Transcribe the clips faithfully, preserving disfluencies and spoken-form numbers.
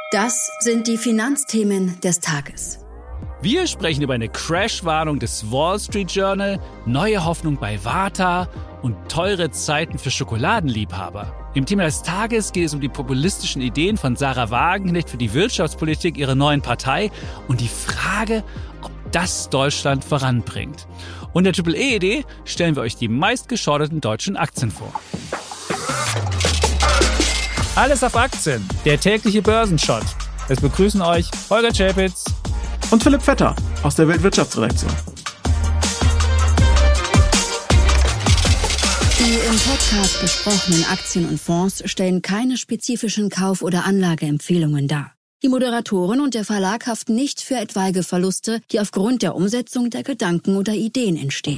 Das sind die Finanzthemen des Tages. Wir sprechen über eine Crash-Warnung des Wall Street Journal, neue Hoffnung bei Varta und teure Zeiten für Schokoladenliebhaber. Im Thema des Tages geht es um die populistischen Ideen von Sarah Wagenknecht für die Wirtschaftspolitik ihrer neuen Partei und die Frage, ob das Deutschland voranbringt. Und der Triple E-Idee stellen wir euch die meistgeschorteten deutschen Aktien vor. Alles auf Aktien, der tägliche Börsenshot. Es begrüßen euch Holger Czapitz und Philipp Vetter aus der Weltwirtschaftsredaktion. Die im Podcast besprochenen Aktien und Fonds stellen keine spezifischen Kauf- oder Anlageempfehlungen dar. Die Moderatoren und der Verlag haften nicht für etwaige Verluste, die aufgrund der Umsetzung der Gedanken oder Ideen entstehen.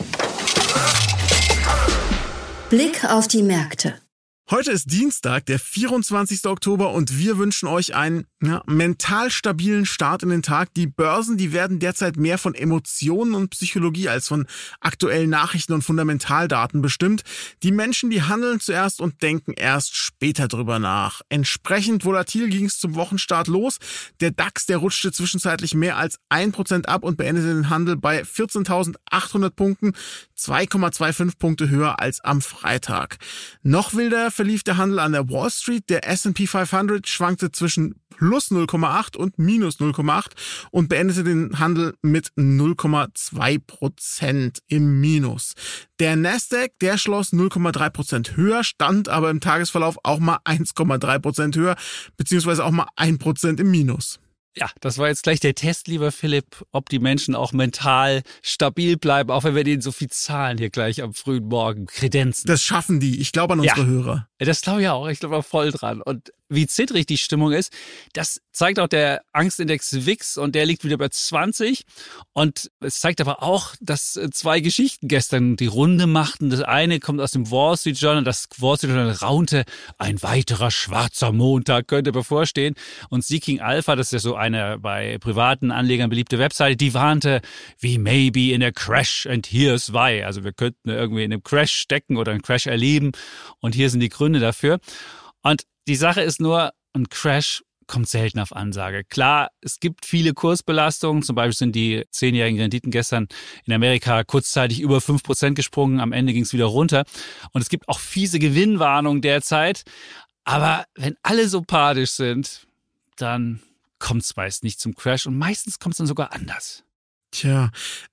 Blick auf die Märkte. Heute ist Dienstag, der vierundzwanzigster Oktober und wir wünschen euch einen ja, mental stabilen Start in den Tag. Die Börsen, die werden derzeit mehr von Emotionen und Psychologie als von aktuellen Nachrichten und Fundamentaldaten bestimmt. Die Menschen, die handeln zuerst und denken erst später drüber nach. Entsprechend volatil ging es zum Wochenstart los. Der DAX, der rutschte zwischenzeitlich mehr als ein Prozent ab und beendete den Handel bei vierzehntausendachthundert Punkten, zwei Komma fünfundzwanzig Punkte höher als am Freitag. Noch wilder verlief der Handel an der Wall Street. Der S and P fünfhundert schwankte zwischen plus null Komma acht und minus null Komma acht und beendete den Handel mit null Komma zwei Prozent im Minus. Der Nasdaq, der schloss null Komma drei Prozent höher, stand aber im Tagesverlauf auch mal eins Komma drei Prozent höher, beziehungsweise auch mal ein Prozent im Minus. Ja, das war jetzt gleich der Test, lieber Philipp, ob die Menschen auch mental stabil bleiben, auch wenn wir denen so viel zahlen hier gleich am frühen Morgen, kredenzen. Das schaffen die. Ich glaube an unsere ja. Hörer. Das glaube ich auch. Ich glaube auch voll dran. Und wie zittrig die Stimmung ist, das zeigt auch der Angstindex W I X und der liegt wieder bei zwanzig. Und es zeigt aber auch, dass zwei Geschichten gestern die Runde machten. Das eine kommt aus dem Wall Street Journal. Das Wall Street Journal raunte, ein weiterer schwarzer Montag könnte bevorstehen. Und Seeking Alpha, das ist ja so eine bei privaten Anlegern beliebte Webseite, die warnte, we may be in a crash and here's why. Also wir könnten irgendwie in einem Crash stecken oder einen Crash erleben. Und hier sind die Gründe dafür. Und die Sache ist nur, ein Crash kommt selten auf Ansage. Klar, es gibt viele Kursbelastungen. Zum Beispiel sind die zehnjährigen Renditen gestern in Amerika kurzzeitig über fünf Prozent gesprungen. Am Ende ging es wieder runter. Und es gibt auch fiese Gewinnwarnungen derzeit. Aber wenn alle so panisch sind, dann kommt es meist nicht zum Crash. Und meistens kommt es dann sogar anders. Tja,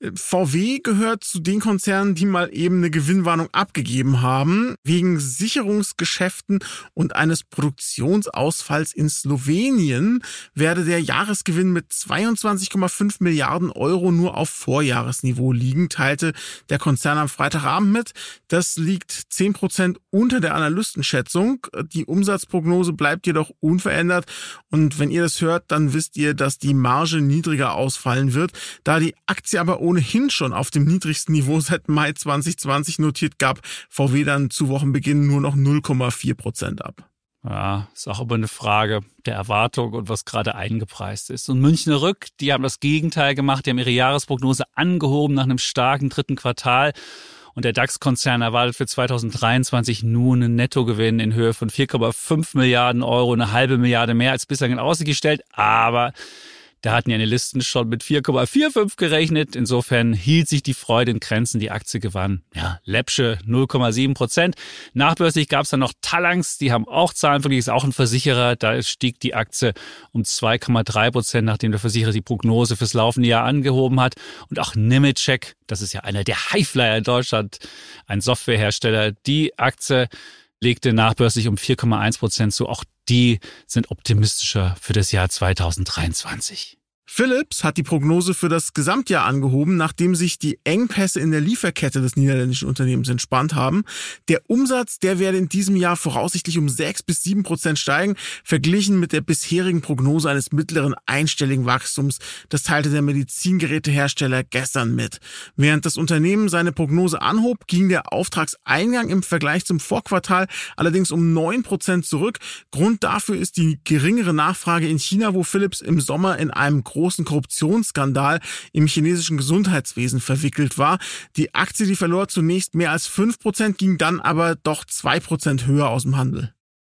V W gehört zu den Konzernen, die mal eben eine Gewinnwarnung abgegeben haben. Wegen Sicherungsgeschäften und eines Produktionsausfalls in Slowenien werde der Jahresgewinn mit zweiundzwanzig Komma fünf Milliarden Euro nur auf Vorjahresniveau liegen, teilte der Konzern am Freitagabend mit. Das liegt zehn Prozent unter der Analystenschätzung. Die Umsatzprognose bleibt jedoch unverändert. Und wenn ihr das hört, dann wisst ihr, dass die Marge niedriger ausfallen wird, da die Die Aktie aber ohnehin schon auf dem niedrigsten Niveau seit Mai zwanzig zwanzig notiert, gab V W dann zu Wochenbeginn nur noch null Komma vier Prozent ab. Ja, ist auch immer eine Frage der Erwartung und was gerade eingepreist ist. Und Münchner Rück, die haben das Gegenteil gemacht, die haben ihre Jahresprognose angehoben nach einem starken dritten Quartal. Und der DAX-Konzern erwartet für zweitausenddreiundzwanzig nun einen Nettogewinn in Höhe von vier Komma fünf Milliarden Euro, eine halbe Milliarde mehr als bislang in Aussicht gestellt. Aber da hatten ja die Listen schon mit vier Komma fünfundvierzig gerechnet. Insofern hielt sich die Freude in Grenzen. Die Aktie gewann, ja, läppsche null Komma sieben Prozent. Nachbörslich gab es dann noch Talanx. Die haben auch Zahlen, für die ist auch ein Versicherer. Da stieg die Aktie um zwei Komma drei Prozent, nachdem der Versicherer die Prognose fürs laufende Jahr angehoben hat. Und auch Nemetschek, das ist ja einer der Highflyer in Deutschland, ein Softwarehersteller. Die Aktie legte nachbörslich um vier Komma eins Prozent zu. Auch die sind optimistischer für das Jahr zweitausenddreiundzwanzig. Philips hat die Prognose für das Gesamtjahr angehoben, nachdem sich die Engpässe in der Lieferkette des niederländischen Unternehmens entspannt haben. Der Umsatz, der werde in diesem Jahr voraussichtlich um sechs bis sieben Prozent steigen, verglichen mit der bisherigen Prognose eines mittleren einstelligen Wachstums. Das teilte der Medizingerätehersteller gestern mit. Während das Unternehmen seine Prognose anhob, ging der Auftragseingang im Vergleich zum Vorquartal allerdings um neun Prozent zurück. Grund dafür ist die geringere Nachfrage in China, wo Philips im Sommer in einem großen Korruptionsskandal im chinesischen Gesundheitswesen verwickelt war. Die Aktie, die verlor zunächst mehr als fünf Prozent, ging dann aber doch zwei Prozent höher aus dem Handel.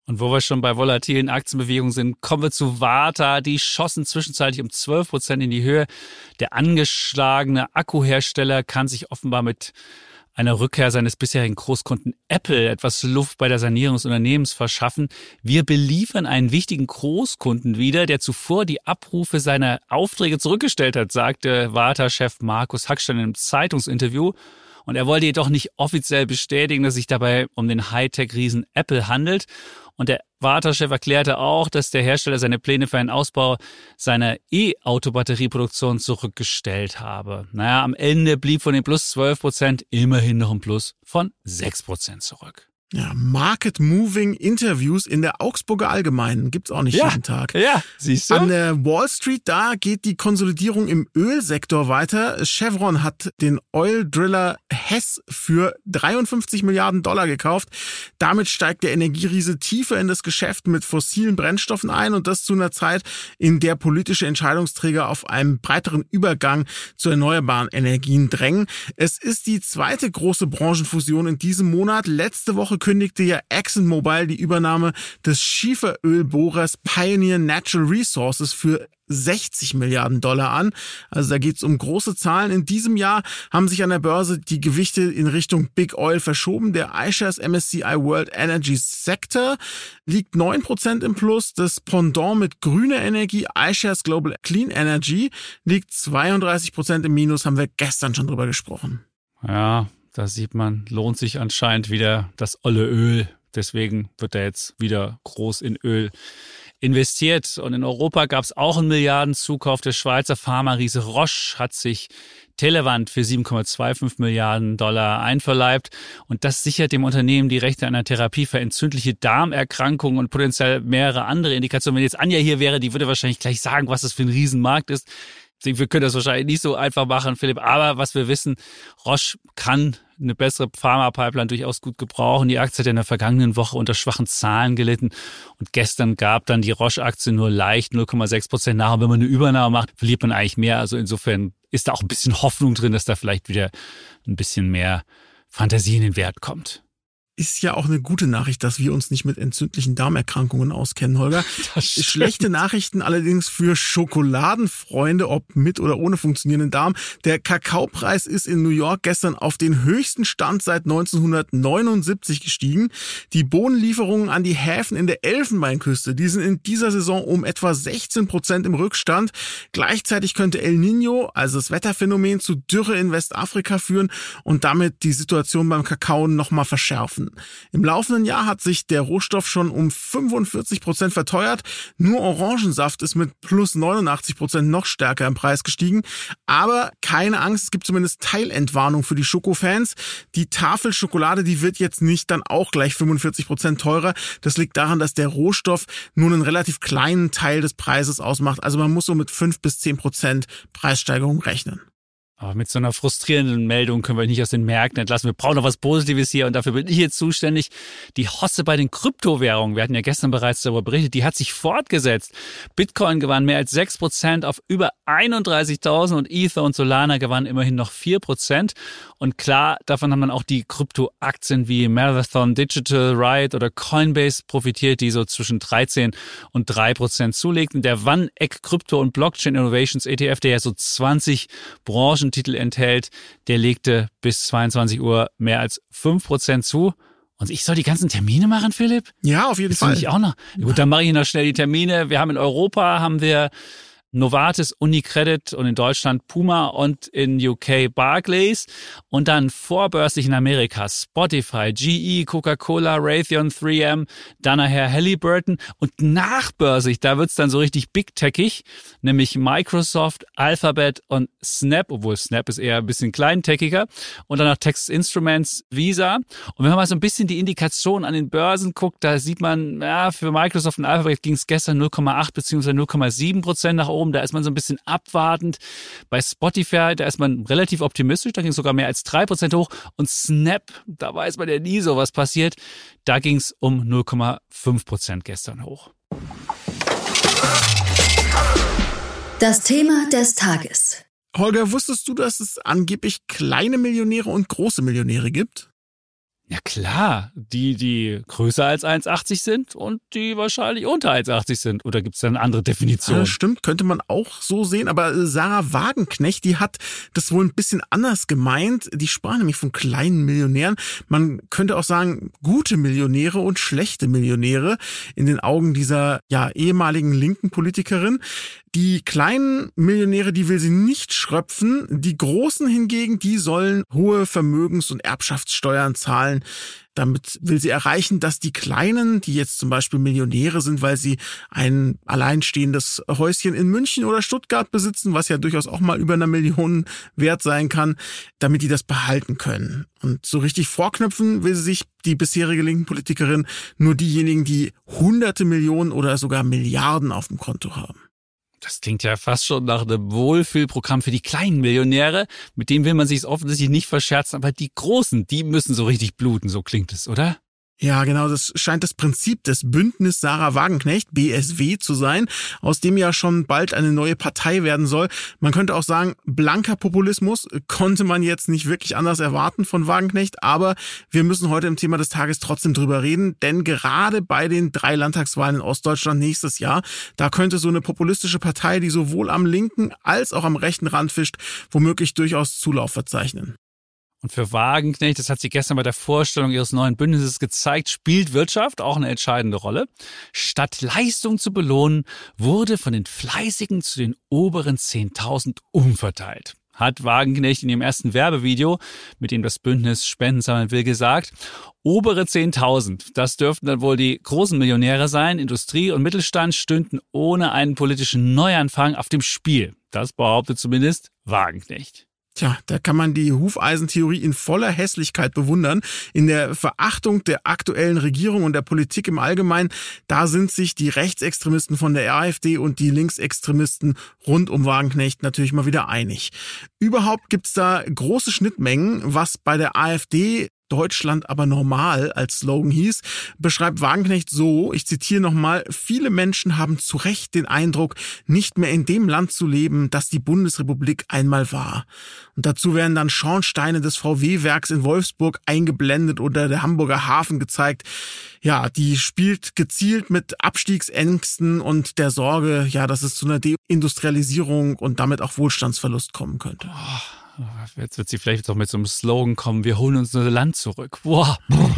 Und wo wir schon bei volatilen Aktienbewegungen sind, kommen wir zu Varta. Die schossen zwischenzeitlich um zwölf Prozent in die Höhe. Der angeschlagene Akkuhersteller kann sich offenbar mit einer Rückkehr seines bisherigen Großkunden Apple etwas Luft bei der Sanierung des Unternehmens verschaffen. Wir beliefern einen wichtigen Großkunden wieder, der zuvor die Abrufe seiner Aufträge zurückgestellt hat, sagte Varta-Chef Markus Hackstein in einem Zeitungsinterview. Und er wollte jedoch nicht offiziell bestätigen, dass es sich dabei um den Hightech-Riesen Apple handelt. Und der Varta-Chef erklärte auch, dass der Hersteller seine Pläne für einen Ausbau seiner E-Auto-Batterieproduktion zurückgestellt habe. Naja, am Ende blieb von den plus zwölf Prozent immerhin noch ein Plus von sechs Prozent zurück. Ja, Market-Moving Interviews in der Augsburger Allgemeinen gibt's auch nicht ja, jeden Tag. Ja, siehst du. An der Wall Street, da geht die Konsolidierung im Ölsektor weiter. Chevron hat den Oil-Driller Hess für dreiundfünfzig Milliarden Dollar gekauft. Damit steigt der Energieriese tiefer in das Geschäft mit fossilen Brennstoffen ein und das zu einer Zeit, in der politische Entscheidungsträger auf einen breiteren Übergang zu erneuerbaren Energien drängen. Es ist die zweite große Branchenfusion in diesem Monat. Letzte Woche kündigte ja ExxonMobil die Übernahme des Schieferölbohrers Pioneer Natural Resources für sechzig Milliarden Dollar an. Also da geht's um große Zahlen. In diesem Jahr haben sich an der Börse die Gewichte in Richtung Big Oil verschoben. Der iShares M S C I World Energy Sector liegt neun Prozent im Plus. Das Pendant mit grüner Energie, iShares Global Clean Energy, liegt zweiunddreißig Prozent im Minus. Haben wir gestern schon drüber gesprochen. Ja, da sieht man, lohnt sich anscheinend wieder das olle Öl. Deswegen wird er jetzt wieder groß in Öl investiert. Und in Europa gab es auch einen Milliardenzukauf. Der Schweizer Pharma-Riese Roche hat sich Televant für sieben Komma fünfundzwanzig Milliarden Dollar einverleibt. Und das sichert dem Unternehmen die Rechte an einer Therapie für entzündliche Darmerkrankungen und potenziell mehrere andere Indikationen. Wenn jetzt Anja hier wäre, die würde wahrscheinlich gleich sagen, was das für ein Riesenmarkt ist. Wir können das wahrscheinlich nicht so einfach machen, Philipp. Aber was wir wissen, Roche kann eine bessere Pharma-Pipeline durchaus gut gebrauchen. Die Aktie hat in der vergangenen Woche unter schwachen Zahlen gelitten. Und gestern gab dann die Roche-Aktie nur leicht null Komma sechs Prozent nach. Und wenn man eine Übernahme macht, verliert man eigentlich mehr. Also insofern ist da auch ein bisschen Hoffnung drin, dass da vielleicht wieder ein bisschen mehr Fantasie in den Wert kommt. Ist ja auch eine gute Nachricht, dass wir uns nicht mit entzündlichen Darmerkrankungen auskennen, Holger. Schlechte Nachrichten allerdings für Schokoladenfreunde, ob mit oder ohne funktionierenden Darm. Der Kakaopreis ist in New York gestern auf den höchsten Stand seit neunzehnhundertneunundsiebzig gestiegen. Die Bohnenlieferungen an die Häfen in der Elfenbeinküste, die sind in dieser Saison um etwa sechzehn Prozent im Rückstand. Gleichzeitig könnte El Niño, also das Wetterphänomen, zu Dürre in Westafrika führen und damit die Situation beim Kakao nochmal verschärfen. Im laufenden Jahr hat sich der Rohstoff schon um fünfundvierzig Prozent verteuert. Nur Orangensaft ist mit plus neunundachtzig Prozent noch stärker im Preis gestiegen. Aber keine Angst, es gibt zumindest Teilentwarnung für die Schokofans. Die Tafel Schokolade, die wird jetzt nicht dann auch gleich fünfundvierzig Prozent teurer. Das liegt daran, dass der Rohstoff nur einen relativ kleinen Teil des Preises ausmacht. Also man muss so mit fünf bis zehn Prozent Preissteigerung rechnen. Aber mit so einer frustrierenden Meldung können wir nicht aus den Märkten entlassen. Wir brauchen noch was Positives hier und dafür bin ich jetzt zuständig. Die Hosse bei den Kryptowährungen, wir hatten ja gestern bereits darüber berichtet, die hat sich fortgesetzt. Bitcoin gewann mehr als sechs Prozent auf über einunddreißigtausend und Ether und Solana gewannen immerhin noch vier Prozent. Und klar, davon haben dann auch die Kryptoaktien wie Marathon Digital, Riot oder Coinbase profitiert, die so zwischen dreizehn und drei Prozent zulegten. Der One-Eck Krypto und Blockchain Innovations E T F, der ja so zwanzig Branchentitel enthält, der legte bis zweiundzwanzig Uhr mehr als fünf Prozent zu. Und ich soll die ganzen Termine machen, Philipp? Ja, auf jeden das Fall. Ich auch noch. Gut, dann mache ich noch schnell die Termine. Wir haben in Europa haben wir Novartis, Unicredit und in Deutschland Puma und in U K Barclays und dann vorbörslich in Amerika Spotify, G E, Coca-Cola, Raytheon, drei M, dann nachher Halliburton und nachbörslich, da wird's dann so richtig big-techig, nämlich Microsoft, Alphabet und Snap, obwohl Snap ist eher ein bisschen kleintechiger und dann noch Texas Instruments, Visa. Und wenn man mal so ein bisschen die Indikation an den Börsen guckt, da sieht man, ja, für Microsoft und Alphabet ging's gestern null Komma acht bzw. null Komma sieben Prozent nach oben. Da ist man so ein bisschen abwartend. Bei Spotify, da ist man relativ optimistisch. Da ging es sogar mehr als drei Prozent hoch. Und Snap, da weiß man ja nie so, was passiert. Da ging es um null Komma fünf Prozent gestern hoch. Das Thema des Tages. Holger, wusstest du, dass es angeblich kleine Millionäre und große Millionäre gibt? Ja klar, die, die größer als eins Komma achtzig sind und die wahrscheinlich unter eins Komma achtzig sind. Oder gibt es da eine andere Definition? Ja, stimmt, könnte man auch so sehen. Aber Sarah Wagenknecht, die hat das wohl ein bisschen anders gemeint. Die sprach nämlich von kleinen Millionären. Man könnte auch sagen, gute Millionäre und schlechte Millionäre in den Augen dieser ja ehemaligen linken Politikerin. Die kleinen Millionäre, die will sie nicht schröpfen. Die großen hingegen, die sollen hohe Vermögens- und Erbschaftssteuern zahlen. Damit will sie erreichen, dass die Kleinen, die jetzt zum Beispiel Millionäre sind, weil sie ein alleinstehendes Häuschen in München oder Stuttgart besitzen, was ja durchaus auch mal über einer Million wert sein kann, damit die das behalten können. Und so richtig vorknöpfen will sie sich, die bisherige linken Politikerin, nur diejenigen, die hunderte Millionen oder sogar Milliarden auf dem Konto haben. Das klingt ja fast schon nach einem Wohlfühlprogramm für die kleinen Millionäre. Mit dem will man sich offensichtlich nicht verscherzen, aber die Großen, die müssen so richtig bluten, so klingt es, oder? Ja, genau, das scheint das Prinzip des Bündnis Sarah Wagenknecht, B S W, zu sein, aus dem ja schon bald eine neue Partei werden soll. Man könnte auch sagen, blanker Populismus konnte man jetzt nicht wirklich anders erwarten von Wagenknecht, aber wir müssen heute im Thema des Tages trotzdem drüber reden, denn gerade bei den drei Landtagswahlen in Ostdeutschland nächstes Jahr, da könnte so eine populistische Partei, die sowohl am linken als auch am rechten Rand fischt, womöglich durchaus Zulauf verzeichnen. Und für Wagenknecht, das hat sie gestern bei der Vorstellung ihres neuen Bündnisses gezeigt, spielt Wirtschaft auch eine entscheidende Rolle. Statt Leistung zu belohnen, wurde von den Fleißigen zu den oberen zehntausend umverteilt. Hat Wagenknecht in ihrem ersten Werbevideo, mit dem das Bündnis Spenden sammeln will, gesagt. Obere zehntausend, das dürften dann wohl die großen Millionäre sein. Industrie und Mittelstand stünden ohne einen politischen Neuanfang auf dem Spiel. Das behauptet zumindest Wagenknecht. Tja, da kann man die Hufeisentheorie in voller Hässlichkeit bewundern. In der Verachtung der aktuellen Regierung und der Politik im Allgemeinen, da sind sich die Rechtsextremisten von der AfD und die Linksextremisten rund um Wagenknecht natürlich mal wieder einig. Überhaupt gibt's da große Schnittmengen, was bei der AfD Deutschland aber normal als Slogan hieß, beschreibt Wagenknecht so, ich zitiere nochmal, viele Menschen haben zu Recht den Eindruck, nicht mehr in dem Land zu leben, das die Bundesrepublik einmal war. Und dazu werden dann Schornsteine des V W-Werks in Wolfsburg eingeblendet oder der Hamburger Hafen gezeigt. Ja, die spielt gezielt mit Abstiegsängsten und der Sorge, ja, dass es zu einer Deindustrialisierung und damit auch Wohlstandsverlust kommen könnte. Oh. Jetzt wird sie vielleicht doch mit so einem Slogan kommen, wir holen unser Land zurück. Wow.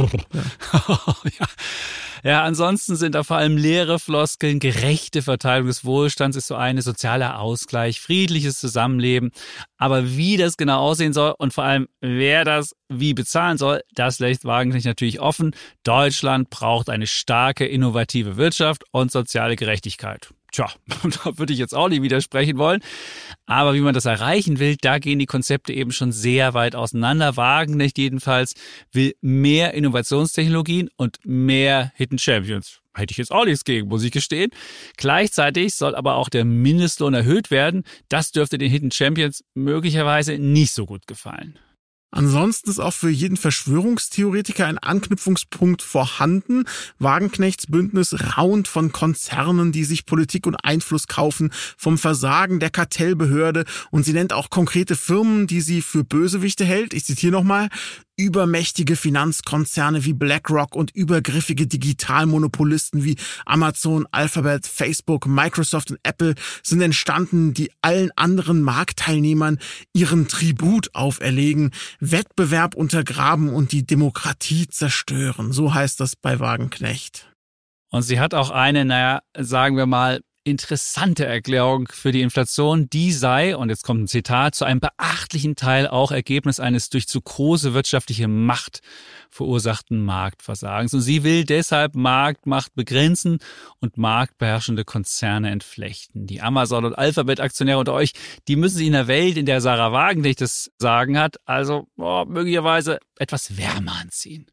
Ja. ja. ja, ansonsten sind da vor allem leere Floskeln, gerechte Verteilung des Wohlstands ist so eine, sozialer Ausgleich, friedliches Zusammenleben. Aber wie das genau aussehen soll und vor allem wer das wie bezahlen soll, das lässt Wagenknecht natürlich offen. Deutschland braucht eine starke, innovative Wirtschaft und soziale Gerechtigkeit. Tja, da würde ich jetzt auch nicht widersprechen wollen. Aber wie man das erreichen will, da gehen die Konzepte eben schon sehr weit auseinander. Wagenknecht jedenfalls will mehr Innovationstechnologien und mehr Hidden Champions. Hätte ich jetzt auch nichts gegen, muss ich gestehen. Gleichzeitig soll aber auch der Mindestlohn erhöht werden. Das dürfte den Hidden Champions möglicherweise nicht so gut gefallen. Ansonsten ist auch für jeden Verschwörungstheoretiker ein Anknüpfungspunkt vorhanden. Wagenknechts Bündnis raunt von Konzernen, die sich Politik und Einfluss kaufen, vom Versagen der Kartellbehörde und sie nennt auch konkrete Firmen, die sie für Bösewichte hält. Ich zitiere nochmal. Übermächtige Finanzkonzerne wie BlackRock und übergriffige Digitalmonopolisten wie Amazon, Alphabet, Facebook, Microsoft und Apple sind entstanden, die allen anderen Marktteilnehmern ihren Tribut auferlegen, Wettbewerb untergraben und die Demokratie zerstören. So heißt das bei Wagenknecht. Und sie hat auch eine, naja, sagen wir mal, interessante Erklärung für die Inflation, die sei, und jetzt kommt ein Zitat, zu einem beachtlichen Teil auch Ergebnis eines durch zu große wirtschaftliche Macht verursachten Marktversagens. Und sie will deshalb Marktmacht begrenzen und marktbeherrschende Konzerne entflechten. Die Amazon- und Alphabet-Aktionäre unter euch, die müssen sich in der Welt, in der Sarah Wagenknecht das Sagen hat, also oh, möglicherweise etwas wärmer anziehen.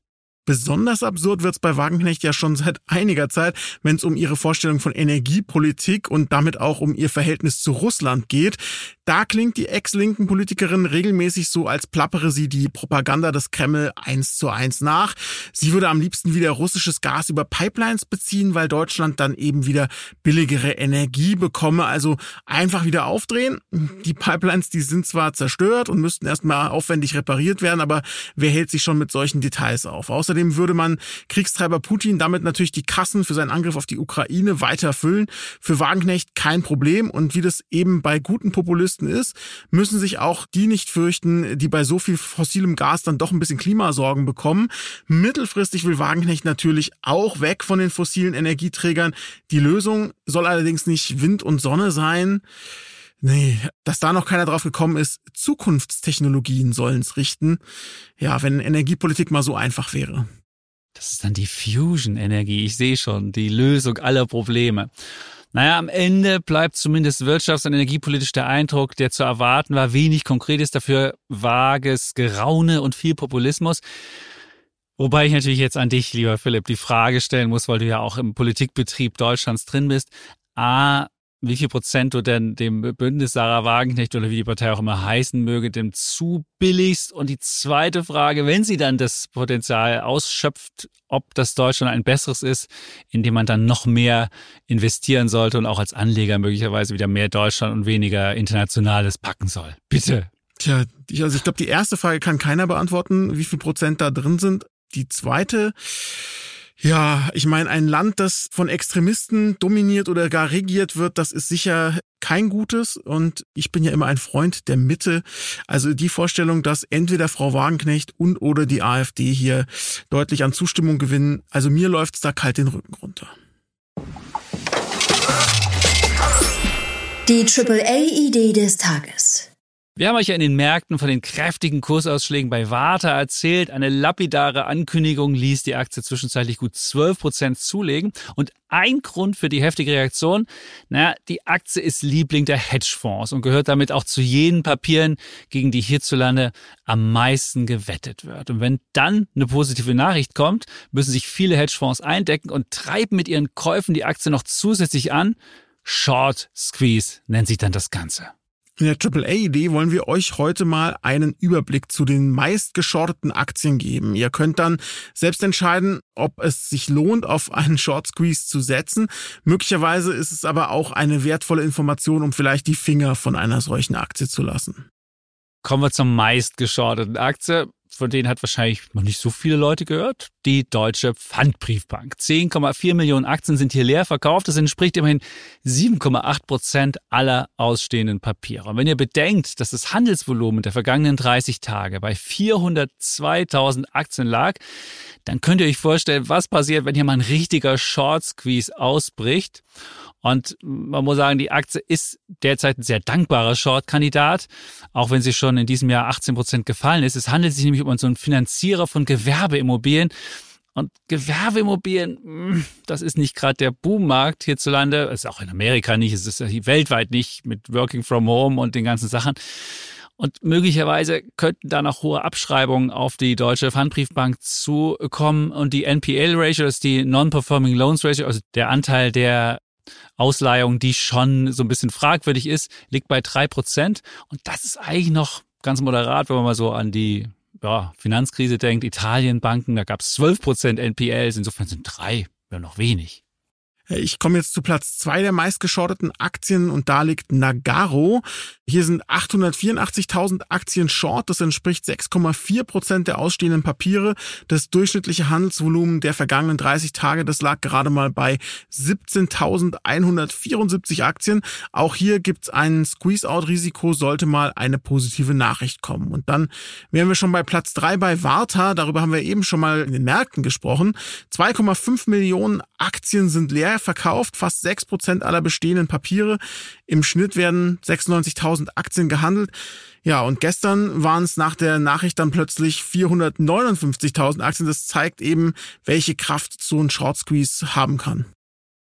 Besonders absurd wird's bei Wagenknecht ja schon seit einiger Zeit, wenn es um ihre Vorstellung von Energiepolitik und damit auch um ihr Verhältnis zu Russland geht. Da klingt die ex-linken Politikerin regelmäßig so, als plappere sie die Propaganda des Kreml eins zu eins nach. Sie würde am liebsten wieder russisches Gas über Pipelines beziehen, weil Deutschland dann eben wieder billigere Energie bekomme. Also einfach wieder aufdrehen. Die Pipelines, die sind zwar zerstört und müssten erstmal aufwendig repariert werden, aber wer hält sich schon mit solchen Details auf? Außerdem würde man Kriegstreiber Putin damit natürlich die Kassen für seinen Angriff auf die Ukraine weiter füllen. Für Wagenknecht kein Problem. Und wie das eben bei guten Populisten ist, müssen sich auch die nicht fürchten, die bei so viel fossilem Gas dann doch ein bisschen Klimasorgen bekommen. Mittelfristig will Wagenknecht natürlich auch weg von den fossilen Energieträgern. Die Lösung soll allerdings nicht Wind und Sonne sein. Nee, dass da noch keiner drauf gekommen ist, Zukunftstechnologien sollen's richten. Ja, wenn Energiepolitik mal so einfach wäre. Das ist dann die Fusion-Energie. Ich sehe schon, die Lösung aller Probleme. Naja, am Ende bleibt zumindest wirtschafts- und energiepolitisch der Eindruck, der zu erwarten war, wenig Konkretes, dafür vages Geraune und viel Populismus. Wobei ich natürlich jetzt an dich, lieber Philipp, die Frage stellen muss, weil du ja auch im Politikbetrieb Deutschlands drin bist. A, wie viel Prozent du denn dem Bündnis Sarah Wagenknecht oder wie die Partei auch immer heißen möge, dem zubilligst? Und die zweite Frage, wenn sie dann das Potenzial ausschöpft, ob das Deutschland ein besseres ist, in dem man dann noch mehr investieren sollte und auch als Anleger möglicherweise wieder mehr Deutschland und weniger Internationales packen soll. Bitte. Tja, ich, also ich glaube, die erste Frage kann keiner beantworten, wie viel Prozent da drin sind. Die zweite... Ja, ich meine, ein Land, das von Extremisten dominiert oder gar regiert wird, das ist sicher kein Gutes. Und ich bin ja immer ein Freund der Mitte. Also die Vorstellung, dass entweder Frau Wagenknecht und oder die AfD hier deutlich an Zustimmung gewinnen, also mir läuft's da kalt den Rücken runter. Die Triple A-Idee des Tages. Wir haben euch ja in den Märkten von den kräftigen Kursausschlägen bei Warta erzählt. Eine lapidare Ankündigung ließ die Aktie zwischenzeitlich gut zwölf Prozent zulegen. Und ein Grund für die heftige Reaktion, naja, die Aktie ist Liebling der Hedgefonds und gehört damit auch zu jenen Papieren, gegen die hierzulande am meisten gewettet wird. Und wenn dann eine positive Nachricht kommt, müssen sich viele Hedgefonds eindecken und treiben mit ihren Käufen die Aktie noch zusätzlich an. Short Squeeze nennt sich dann das Ganze. In der Triple A-Idee wollen wir euch heute mal einen Überblick zu den meistgeschorteten Aktien geben. Ihr könnt dann selbst entscheiden, ob es sich lohnt, auf einen Short Squeeze zu setzen. Möglicherweise ist es aber auch eine wertvolle Information, um vielleicht die Finger von einer solchen Aktie zu lassen. Kommen wir zur meistgeschorteten Aktie. Von denen hat wahrscheinlich noch nicht so viele Leute gehört. Die Deutsche Pfandbriefbank. zehn Komma vier Millionen Aktien sind hier leer verkauft. Das entspricht immerhin sieben Komma acht Prozent aller ausstehenden Papiere. Und wenn ihr bedenkt, dass das Handelsvolumen der vergangenen dreißig Tage bei vierhundertzweitausend Aktien lag, dann könnt ihr euch vorstellen, was passiert, wenn hier mal ein richtiger Short Squeeze ausbricht. Und man muss sagen, die Aktie ist derzeit ein sehr dankbarer Short-Kandidat, auch wenn sie schon in diesem Jahr achtzehn Prozent gefallen ist. Es handelt sich nämlich um so einen Finanzierer von Gewerbeimmobilien. Und Gewerbeimmobilien, das ist nicht gerade der Boommarkt hierzulande. Es ist auch in Amerika nicht, es ist weltweit nicht mit Working from Home und den ganzen Sachen. Und möglicherweise könnten da noch hohe Abschreibungen auf die Deutsche Pfandbriefbank zukommen. Und die N P L-Ratio, das ist die Non-Performing Loans Ratio, also der Anteil der Ausleihung, die schon so ein bisschen fragwürdig ist, liegt bei drei Prozent. Und das ist eigentlich noch ganz moderat, wenn man mal so an die ja, Finanzkrise denkt. Italienbanken, da gab es zwölf Prozent N P Ls, insofern sind drei ja noch wenig. Ich komme jetzt zu Platz zwei der meistgeschorteten Aktien und da liegt Nagarro. Hier sind achthundertvierundachtzigtausend Aktien short, das entspricht sechs Komma vier Prozent der ausstehenden Papiere. Das durchschnittliche Handelsvolumen der vergangenen dreißig Tage, das lag gerade mal bei siebzehntausendeinhundertvierundsiebzig Aktien. Auch hier gibt's ein Squeeze-Out-Risiko, sollte mal eine positive Nachricht kommen. Und dann wären wir schon bei Platz drei bei Warta, darüber haben wir eben schon mal in den Märkten gesprochen. zwei Komma fünf Millionen Aktien sind leer verkauft, fast sechs Prozent aller bestehenden Papiere. Im Schnitt werden sechsundneunzigtausend Aktien gehandelt. Ja, und gestern waren es nach der Nachricht dann plötzlich vierhundertneunundfünfzigtausend Aktien. Das zeigt eben, welche Kraft so ein Short Squeeze haben kann.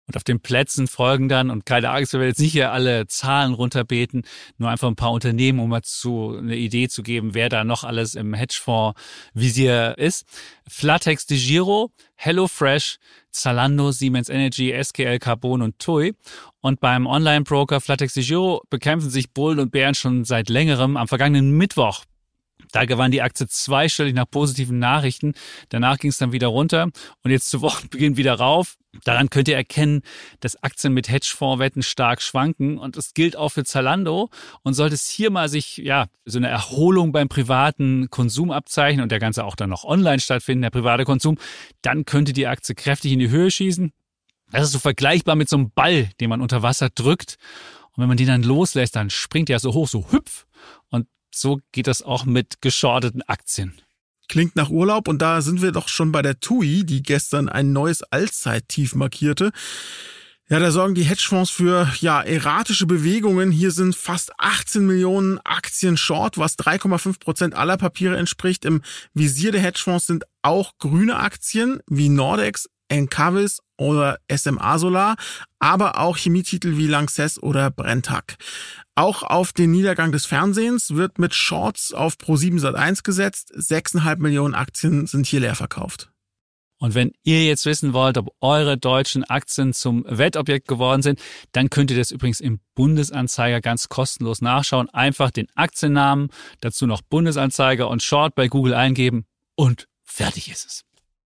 Und auf den Plätzen folgen dann, und keine Angst, wir werden jetzt nicht hier alle Zahlen runterbeten, nur einfach ein paar Unternehmen, um mal zu, eine Idee zu geben, wer da noch alles im Hedgefonds-Visier ist. Flatex de Giro, HelloFresh, Zalando, Siemens Energy, S K L Carbon und T U I. Und beim Online-Broker Flatex de Giro bekämpfen sich Bullen und Bären schon seit längerem. Am vergangenen Mittwoch, da gewann die Aktie zweistellig nach positiven Nachrichten. Danach ging es dann wieder runter und jetzt zu Wochenbeginn wieder rauf. Daran könnt ihr erkennen, dass Aktien mit Hedgefondswetten stark schwanken, und das gilt auch für Zalando. Und sollte es hier mal sich ja so eine Erholung beim privaten Konsum abzeichnen und der Ganze auch dann noch online stattfinden, der private Konsum, dann könnte die Aktie kräftig in die Höhe schießen. Das ist so vergleichbar mit so einem Ball, den man unter Wasser drückt. Und wenn man den dann loslässt, dann springt der so hoch, so hüpf. Und so geht das auch mit geschorteten Aktien. Klingt nach Urlaub, und da sind wir doch schon bei der T U I, die gestern ein neues Allzeittief markierte. Ja, da sorgen die Hedgefonds für ja erratische Bewegungen. Hier sind fast achtzehn Millionen Aktien short, was drei Komma fünf Prozent aller Papiere entspricht. Im Visier der Hedgefonds sind auch grüne Aktien wie Nordex, Encavis oder S M A Solar, aber auch Chemietitel wie Lanxess oder Brenntag. Auch auf den Niedergang des Fernsehens wird mit Shorts auf ProSieben Sat eins gesetzt. sechs Komma fünf Millionen Aktien sind hier leer verkauft. Und wenn ihr jetzt wissen wollt, ob eure deutschen Aktien zum Wettobjekt geworden sind, dann könnt ihr das übrigens im Bundesanzeiger ganz kostenlos nachschauen. Einfach den Aktiennamen, dazu noch Bundesanzeiger und Short bei Google eingeben und fertig ist es.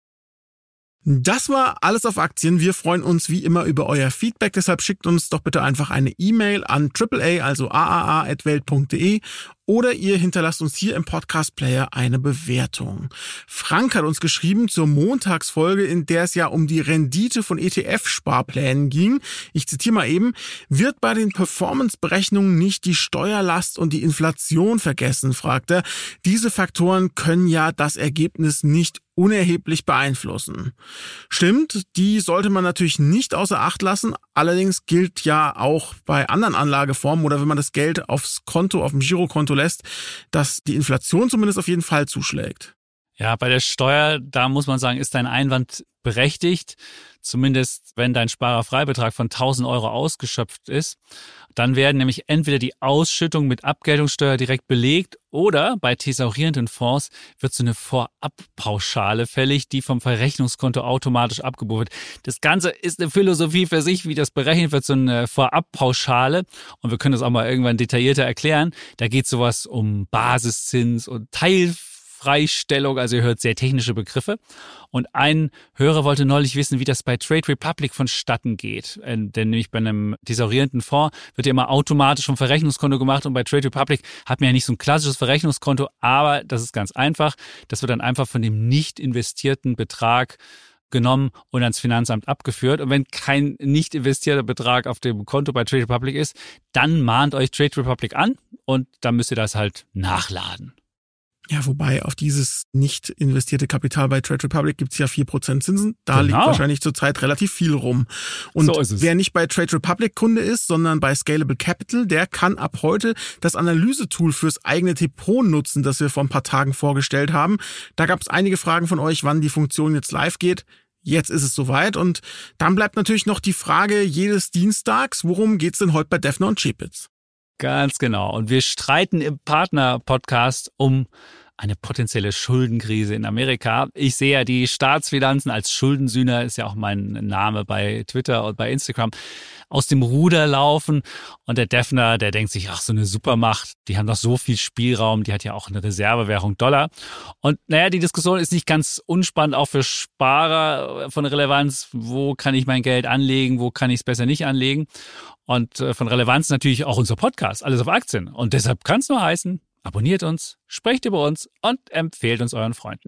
Das war alles auf Aktien. Wir freuen uns wie immer über euer Feedback. Deshalb schickt uns doch bitte einfach eine E-Mail an triple A, also a a a at welt punkt de, oder ihr hinterlasst uns hier im Podcast-Player eine Bewertung. Frank hat uns geschrieben zur Montagsfolge, in der es ja um die Rendite von E T F-Sparplänen ging. Ich zitiere mal eben: Wird bei den Performance-Berechnungen nicht die Steuerlast und die Inflation vergessen, fragt er. Diese Faktoren können ja das Ergebnis nicht unerheblich beeinflussen. Stimmt, die sollte man natürlich nicht außer Acht lassen. Allerdings gilt ja auch bei anderen Anlageformen oder wenn man das Geld aufs Konto, auf dem Girokonto lässt, dass die Inflation zumindest auf jeden Fall zuschlägt. Ja, bei der Steuer, da muss man sagen, ist dein Einwand berechtigt. Zumindest wenn dein Sparerfreibetrag von tausend Euro ausgeschöpft ist. Dann werden nämlich entweder die Ausschüttungen mit Abgeltungssteuer direkt belegt oder bei thesaurierenden Fonds wird so eine Vorabpauschale fällig, die vom Verrechnungskonto automatisch abgebucht wird. Das Ganze ist eine Philosophie für sich, wie das berechnet wird, so eine Vorabpauschale. Und wir können das auch mal irgendwann detaillierter erklären. Da geht sowas um Basiszins und Teilfreistellung, also ihr hört sehr technische Begriffe. Und ein Hörer wollte neulich wissen, wie das bei Trade Republic vonstatten geht. Denn nämlich bei einem thesaurierenden Fonds wird ja immer automatisch vom Verrechnungskonto gemacht und bei Trade Republic hat man ja nicht so ein klassisches Verrechnungskonto, aber das ist ganz einfach. Das wird dann einfach von dem nicht investierten Betrag genommen und ans Finanzamt abgeführt. Und wenn kein nicht investierter Betrag auf dem Konto bei Trade Republic ist, dann mahnt euch Trade Republic an und dann müsst ihr das halt nachladen. Ja, wobei auf dieses nicht investierte Kapital bei Trade Republic gibt's ja vier Prozent Zinsen. Da genau. liegt wahrscheinlich zurzeit relativ viel rum. Und so ist es. Wer nicht bei Trade Republic Kunde ist, sondern bei Scalable Capital, der kann ab heute das Analysetool fürs eigene Depot nutzen, das wir vor ein paar Tagen vorgestellt haben. Da gab's einige Fragen von euch, wann die Funktion jetzt live geht. Jetzt ist es soweit und dann bleibt natürlich noch die Frage jedes Dienstags, worum geht's denn heute bei Defner und Chepitz? Ganz genau. Und wir streiten im Partner-Podcast um eine potenzielle Schuldenkrise in Amerika. Ich sehe ja die Staatsfinanzen als Schuldensühner, ist ja auch mein Name bei Twitter und bei Instagram, aus dem Ruder laufen. Und der Defner, der denkt sich, ach, so eine Supermacht, die haben doch so viel Spielraum, die hat ja auch eine Reservewährung Dollar. Und naja, die Diskussion ist nicht ganz unspannend, auch für Sparer von Relevanz. Wo kann ich mein Geld anlegen, wo kann ich es besser nicht anlegen? Und von Relevanz natürlich auch unser Podcast, alles auf Aktien. Und deshalb kann es nur heißen, abonniert uns, sprecht über uns und empfehlt uns euren Freunden.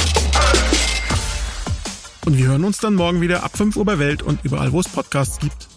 Und wir hören uns dann morgen wieder ab fünf Uhr bei Welt und überall, wo es Podcasts gibt.